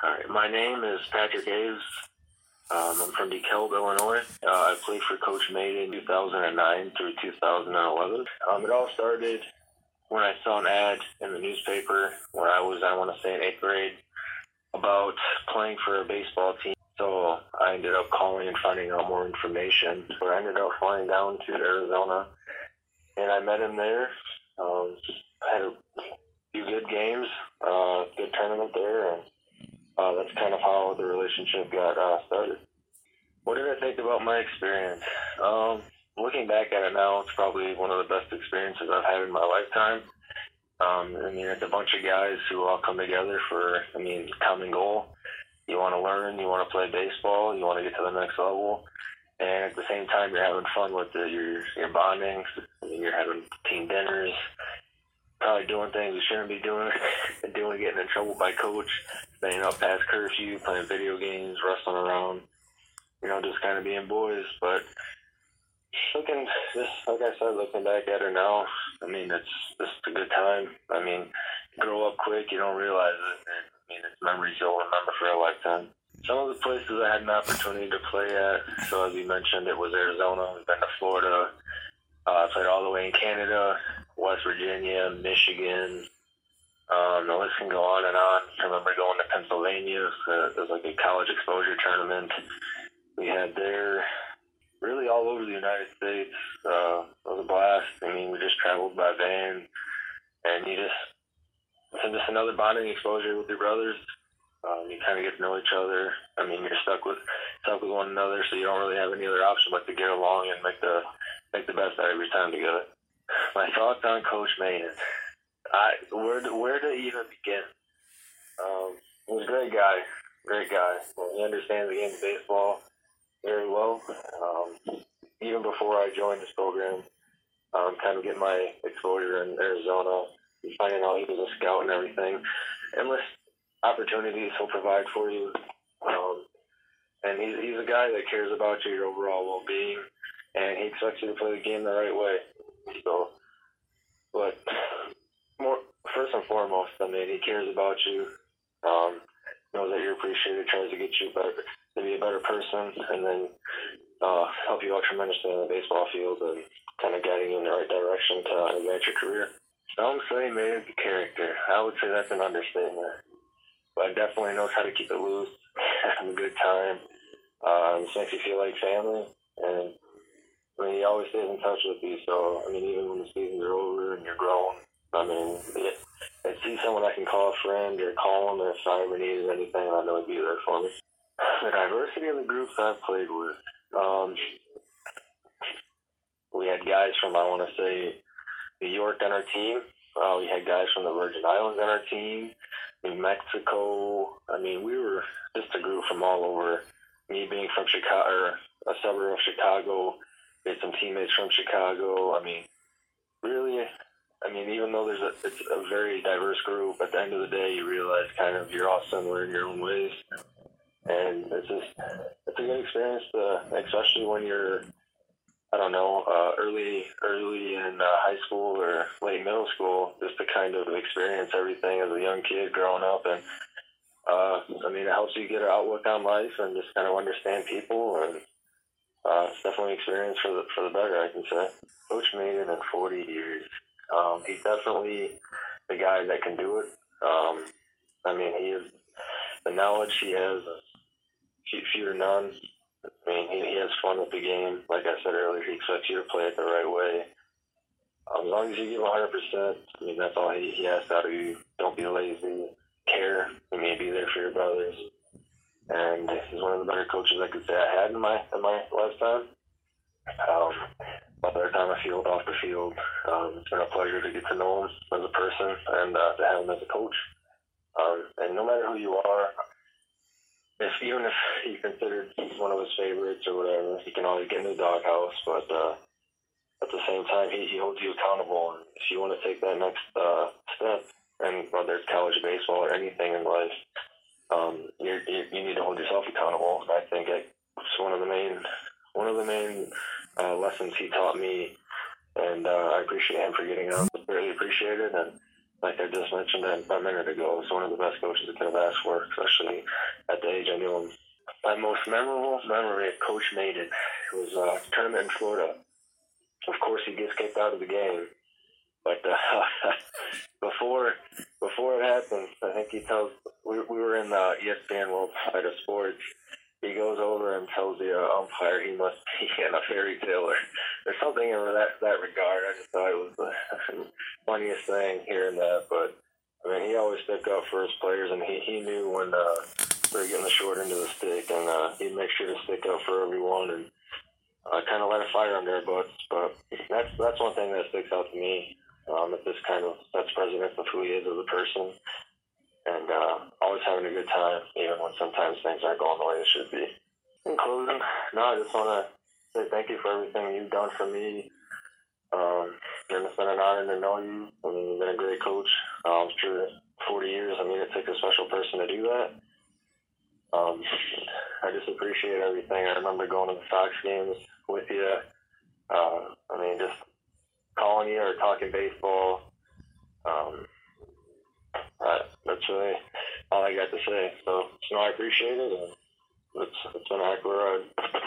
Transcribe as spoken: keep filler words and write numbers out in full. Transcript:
All right. My name is Patrick Aves. Um, I'm from DeKalb, Illinois. Uh, I played for Coach Maiden in two thousand nine through two thousand eleven. Um, it all started when I saw an ad in the newspaper when I was, I want to say, in eighth grade about playing for a baseball team. So I ended up calling and finding out more information. So I ended up flying down to Arizona, and I met him there. Um, I had a few good games, uh, good tournament there, and uh, that's kind of how the relationship got uh, started. What did I think about my experience? Um, looking back at it now, it's probably one of the best experiences I've had in my lifetime. Um, I mean, it's a bunch of guys who all come together for, I mean, common goal. You want to learn, you want to play baseball, you want to get to the next level, and at the same time, you're having fun with it. You're, you're bonding, I mean, you're having team dinners, probably doing things you shouldn't be doing, doing getting in trouble by coach, staying up past curfew, playing video games, wrestling around, you know, just kind of being boys. But looking, just like I said, looking back at it now, I mean, it's just a good time. I mean, you grow up quick, you don't realize it. And, I mean, it's memories you'll remember for a lifetime. Some of the places I had an opportunity to play at, so as you mentioned, it was Arizona. We've been to Florida. Uh, I played all the way in Canada, West Virginia, Michigan. Um, the list can go on and on. I remember going to Pennsylvania. Uh, it was like a college exposure tournament we had there. Really all over the United States. Uh, it was a blast. I mean, we just traveled by van, and you just, it's just another bonding exposure with your brothers. Um, you kind of get to know each other. I mean, you're stuck with stuck with one another, so you don't really have any other option but to get along and make the make the best out of your time together. My thoughts on Coach Maiden. I where to, where to even begin? Um, he was a great guy, great guy. Well, he understands the game of baseball very well. Um, even before I joined this program, um, kind of getting my exposure in Arizona, finding out he was a scout and everything. Endless opportunities he'll provide for you. Um, and he's, he's a guy that cares about you, your overall well-being, and he expects you to play the game the right way. So, but more, first and foremost, I mean, he cares about you, um, knows that you're appreciated, tries to get you better, to be a better person, and then uh, help you out tremendously in the baseball field and kind of guiding you in the right direction to advance your career. Some say made a character. I would say that's an understatement. But definitely knows how to keep it loose, have a good time. Um, just makes you feel like family. And I mean, he always stays in touch with you. So, I mean, even when the seasons are over and you're grown, I mean, it, I see someone I can call a friend or call him if I ever needed anything, I know he'd be there for me. The diversity of the groups I've played with. Um, we had guys from, I want to say, New York on our team. Uh, we had guys from the Virgin Islands on our team. New Mexico. I mean, we were just a group from all over. Me being from Chicago, or a suburb of Chicago, we had some teammates from Chicago. I mean, really, I mean, even though there's a, it's a very diverse group, at the end of the day, you realize kind of you're all similar in your own ways. And it's just, it's a good experience, to, especially when you're, I don't know, uh, early early in uh, high school or late middle school, just to kind of experience everything as a young kid growing up. And, uh, I mean, it helps you get an outlook on life and just kind of understand people. And uh, it's definitely an experience for the, for the better, I can say. Coach Maiden in forty years. Um, he's definitely the guy that can do it. Um, I mean, he is, the knowledge he has, few, few to none. I mean, he, he has fun with the game. Like I said earlier, he expects you to play it the right way. Um, as long as you give one hundred percent, I mean, that's all he, he asks out of you. Don't be lazy. Care. I mean, be there for your brothers. And he's one of the better coaches I could say I had in my in my lifetime. Um, whether it's on the field, off the field, um, it's been a pleasure to get to know him as a person and uh, to have him as a coach. Um, and no matter who you are, if even if you considered one of his favorites or whatever, he can always get in the doghouse. But uh, at the same time, he, he holds you accountable. And if you want to take that next uh, step, and whether it's college baseball or anything in life, um, you're, you you need to hold yourself accountable. And I think it's one of the main one of the main uh, lessons he taught me, and uh, I appreciate him for getting out. Really appreciate it. And like I I just mentioned that a minute ago. He's one of the best coaches I could have asked for, especially at the age I knew him. My most memorable memory of Coach Maiden was uh, a tournament in Florida. Of course, he gets kicked out of the game. But uh, before before it happens, I think he tells, we, we were in the E S P N World Side of Sports. He goes over and tells the uh, umpire he must be in a fairy tale or, or something in that, that regard. I just thought it was the funniest thing hearing that. But, I mean, he always stuck up for his players, and he, he knew when uh, we were getting the short end of the stick, and uh, he'd make sure to stick up for everyone and uh, kind of light a fire under our butts. But that's, that's one thing that sticks out to me. Um, it just kind of sets precedent of who he is as a person, and uh, always having a good time, even when sometimes things aren't going the way they should be. In closing, no, I just want to say thank you for everything you've done for me. Um, and it's been an honor to know you. I mean, you've been a great coach. Um, for forty years, I mean, it takes a special person to do that. Um, I just appreciate everything. I remember going to the Sox games with you. Uh, I mean, just calling you or talking baseball. Um, uh, that's really all I got to say. So, you know, I appreciate it, and it's, it's been a heck of a ride.